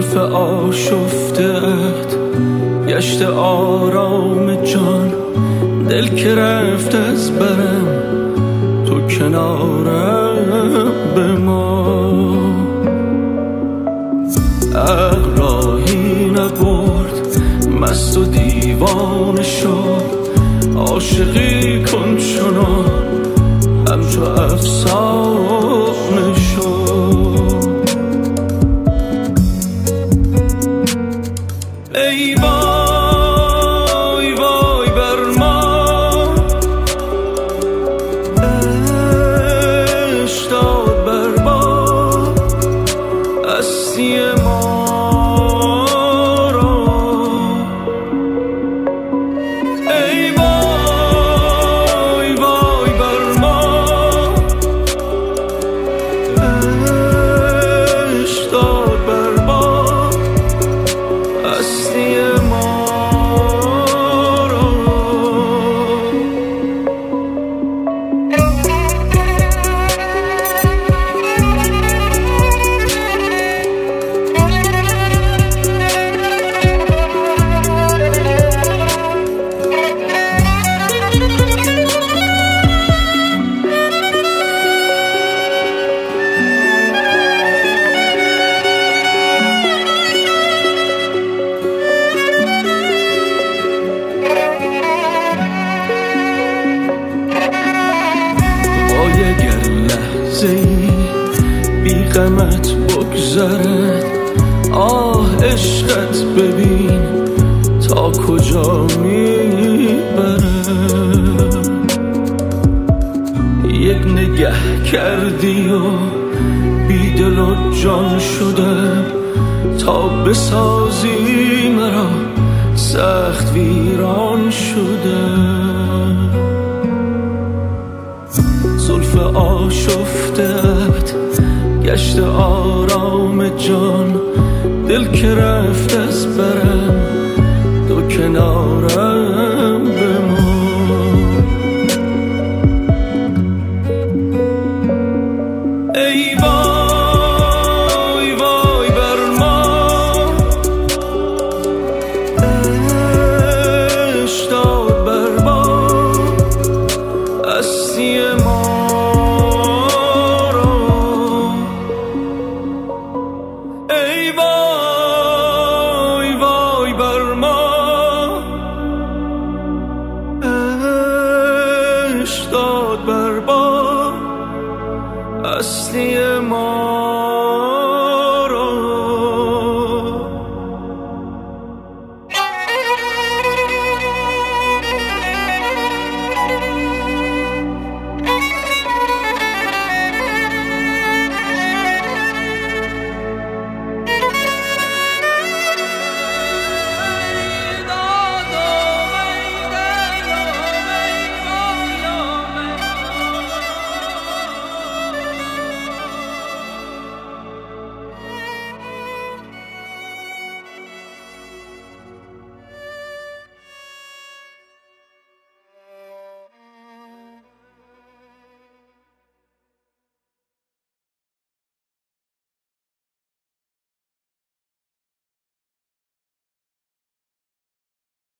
زلف آشفته‌ات گشت آرام جان، دل که رفت از برم تو کنارم بمان. عقل راهی نبرد مست و دیوانه شد، عاشقی کن چنان همچو افسانه شد. ای وای وای بر ما، عشق داد بر ما هستی ما را. ای وای وای بر ما، عشق داد بر ما هستی ما را. اگر لحظه‌ای بی غمت بگذرد، آه عشقت ببین تا کجا میبرد. یک نگه کردی و بی دل و جان شدم، تا بسازی مرا سخت ویران شدم. زلف آشفته‌ات گشت آرام جان، دل که رفت از برم تو کنارم بمان. ای وای وای بر ما، عشق داد بر ما هستی ما را. ای وای وای بر ما، عشق داد بر ما هستی ما.